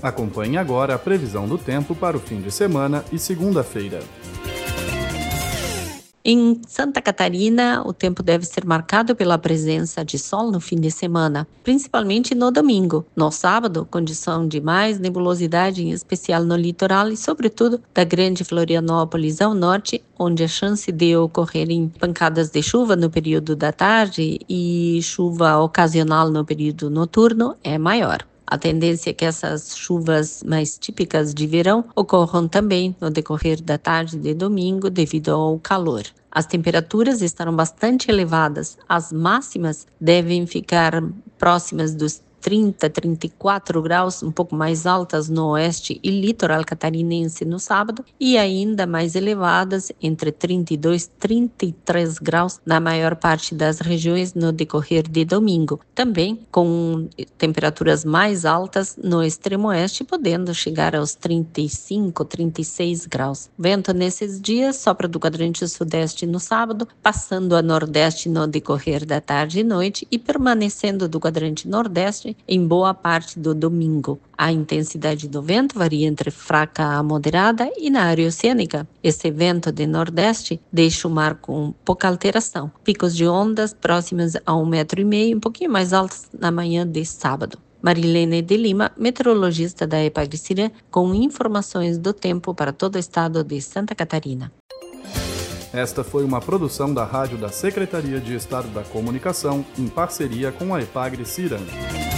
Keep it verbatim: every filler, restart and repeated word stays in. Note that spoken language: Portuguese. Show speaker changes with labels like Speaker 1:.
Speaker 1: Acompanhe agora a previsão do tempo para o fim de semana e segunda-feira.
Speaker 2: Em Santa Catarina, o tempo deve ser marcado pela presença de sol no fim de semana, principalmente no domingo. No sábado, condição de mais nebulosidade, em especial no litoral e, sobretudo, da Grande Florianópolis ao norte, onde a chance de ocorrerem pancadas de chuva no período da tarde e chuva ocasional no período noturno é maior. A tendência é que essas chuvas mais típicas de verão ocorram também no decorrer da tarde de domingo devido ao calor. As temperaturas estarão bastante elevadas. As máximas devem ficar próximas dos trinta, trinta e quatro graus, um pouco mais altas no oeste e litoral catarinense no sábado, e ainda mais elevadas, entre trinta e dois e trinta e três graus na maior parte das regiões no decorrer de domingo. Também com temperaturas mais altas no extremo oeste, podendo chegar aos trinta e cinco, trinta e seis graus. Vento nesses dias sopra do quadrante sudeste no sábado, passando a nordeste no decorrer da tarde e noite e permanecendo do quadrante nordeste em boa parte do domingo. A intensidade do vento varia entre fraca a moderada e na área oceânica. Esse vento de nordeste deixa o mar com pouca alteração. Picos de ondas próximas a um metro e meio, um pouquinho mais altos na manhã de sábado. Marilene de Lima, meteorologista da Epagre-Cirã, com informações do tempo para todo o estado de Santa Catarina.
Speaker 1: Esta foi uma produção da Rádio da Secretaria de Estado da Comunicação, em parceria com a Epagre-Cirã.